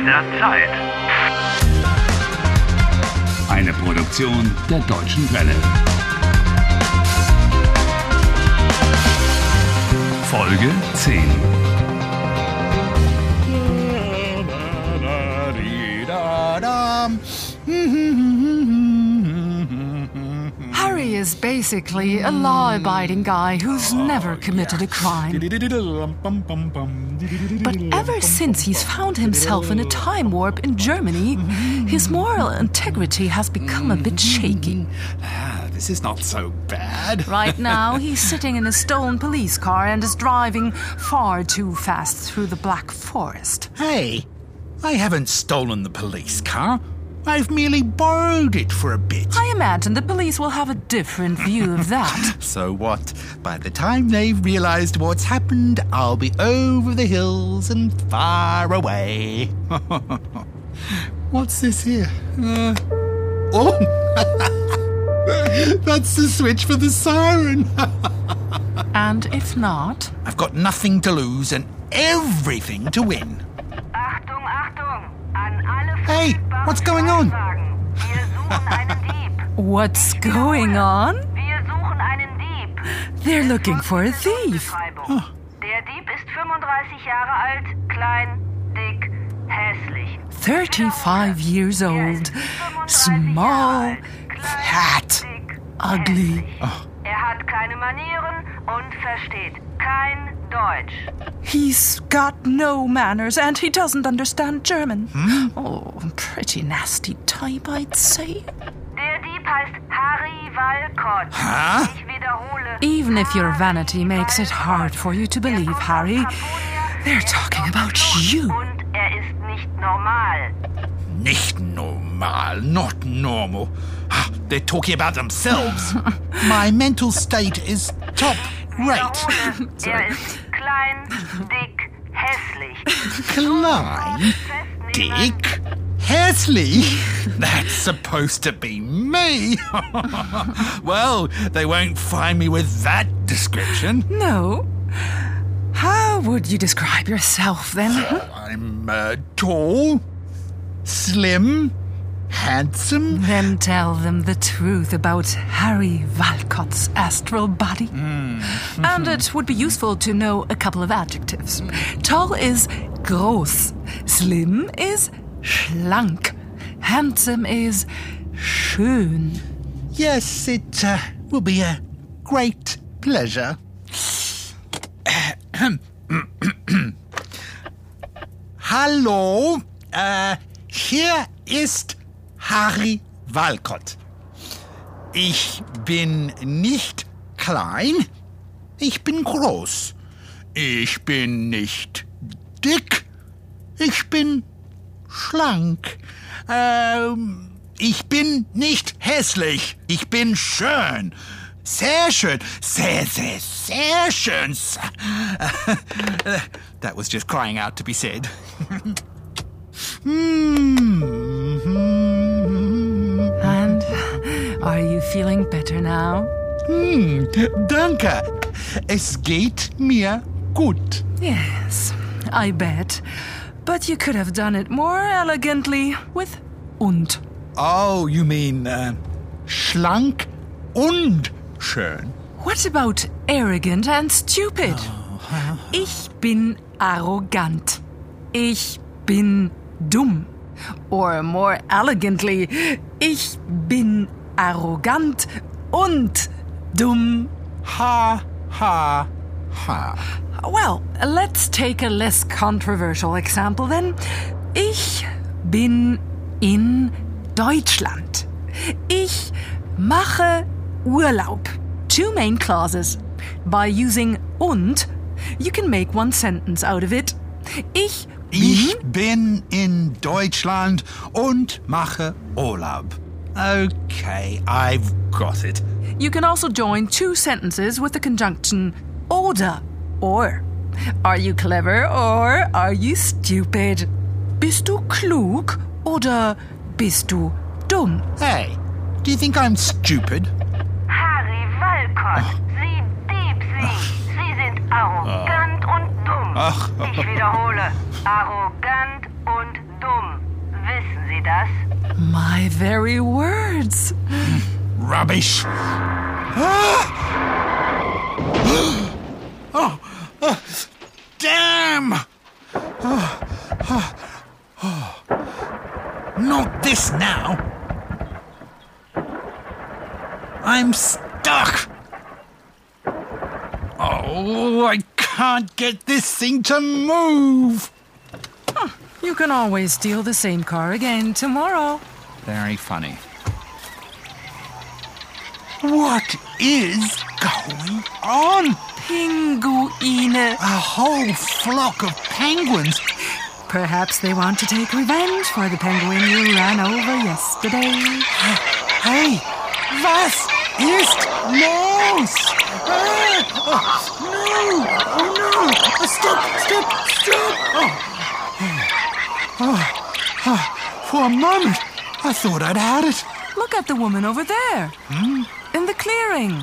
der Zeit. Eine Produktion der Deutschen Welle. Folge 10. Harry is basically a law-abiding guy who's never committed a crime. But ever since he's found himself in a time warp in Germany, his moral integrity has become a bit shaky. This is not so bad. Right now, he's sitting in a stolen police car and is driving far too fast through the Black Forest. Hey, I haven't stolen the police car. I've merely borrowed it for a bit. I imagine the police will have a different view of that. So what? By the time they've realized what's happened, I'll be over the hills and far away. What's this here? Oh! That's the switch for the siren. And if not? I've got nothing to lose and everything to win. Achtung, Achtung! An alle Hey, what's going on? Wir suchen einen Dieb. What's going on? Wir suchen einen Dieb. They're looking for a thief. Der Dieb ist 35 Jahre alt, klein, dick, hässlich. 35 years old, small, fat, ugly. Hat keine Manieren und versteht kein Deutsch. He's got no manners and he doesn't understand German. Oh, pretty nasty type, I'd say. Der Dieb heißt Harry Walcott. Ich wiederhole. Even if your vanity makes it hard for you to believe, Harry, they're talking about you. Und ist nicht normal. Nicht normal, not normal. They're talking about themselves. My mental state is top rate. Ist klein, dick, hässlich. Klein, dick, hässlich? That's supposed to be me. Well, they won't find me with that description. No? How would you describe yourself then? I'm tall, slim, handsome. Then tell them the truth about Harry Walcott's astral body. And it would be useful to know a couple of adjectives. Tall is groß. Slim is schlank. Handsome is schön. Yes, it will be a great pleasure. Hallo, hier ist Harry Walcott. Ich bin nicht klein, ich bin groß. Ich bin nicht dick, ich bin schlank. Ich bin nicht hässlich, ich bin schön. Sehr schön. Sehr, sehr, sehr schön. That was just crying out to be said. And are you feeling better now? Danke. Es geht mir gut. Yes, I bet. But you could have done it more elegantly with und. Oh, you mean schlank und schön? What about arrogant and stupid? Ich bin arrogant. Ich bin dumm. Or more elegantly, ich bin arrogant und dumm. Ha, ha, ha. Well, let's take a less controversial example then. Ich bin in Deutschland. Ich mache Urlaub. Two main clauses. By using und, you can make one sentence out of it. Ich bin in Deutschland und mache Urlaub. Okay, I've got it. You can also join two sentences with the conjunction oder or. Are you clever or are you stupid? Bist du klug oder bist du dumm? Hey, do you think I'm stupid? Harry Walcott, Sie Dieb, Sie sind arrogant und dumm. Ich wiederhole, arrogant und dumm. Sie das? My very words. Rubbish. Damn! Not this now. I'm stuck. Oh, I can't get this thing to move. You can always steal the same car again tomorrow. Very funny. What is going on? Pinguine. A whole flock of penguins. Perhaps they want to take revenge for the penguin you ran over yesterday. Hey, was ist los? No! Oh no! Stop! For a moment, I thought I'd had it. Look at the woman over there. In the clearing.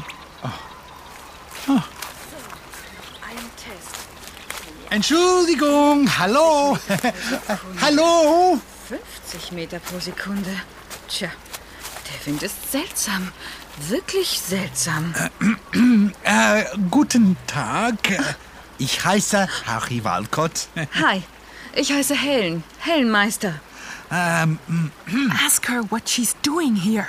Entschuldigung, hallo. Hallo. 50 Meter pro Sekunde. Tja, der Wind ist seltsam. Wirklich seltsam. Guten Tag. Ich heiße Harry Walcott. Hi, ich heiße Helen. Hellenmeister. Ask her what she's doing here.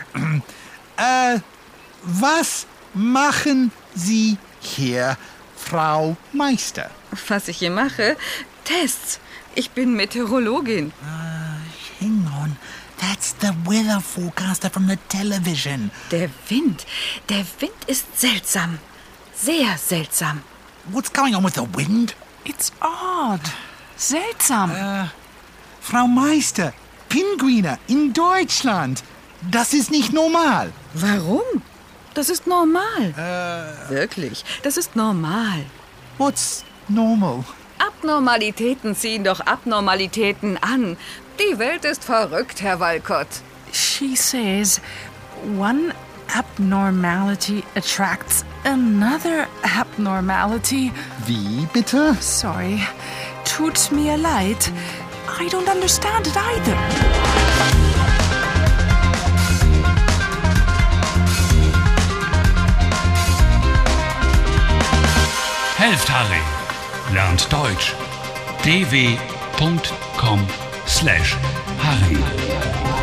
Was machen Sie hier, Frau Meister? Was ich hier mache? Tests. Ich bin Meteorologin. Hang on. That's the weather forecaster from the television. Der Wind ist seltsam. Sehr seltsam. What's going on with the wind? It's odd. Seltsam. Frau Meister, Pinguine in Deutschland. Das ist nicht normal. Warum? Das ist normal. Wirklich, das ist normal. What's normal? Abnormalitäten ziehen doch Abnormalitäten an. Die Welt ist verrückt, Herr Walcott. She says one abnormality attracts another abnormality. Wie bitte? Sorry. Tut mir leid. I don't understand it either. Helft Harry. Lernt Deutsch. dw.com/Harry.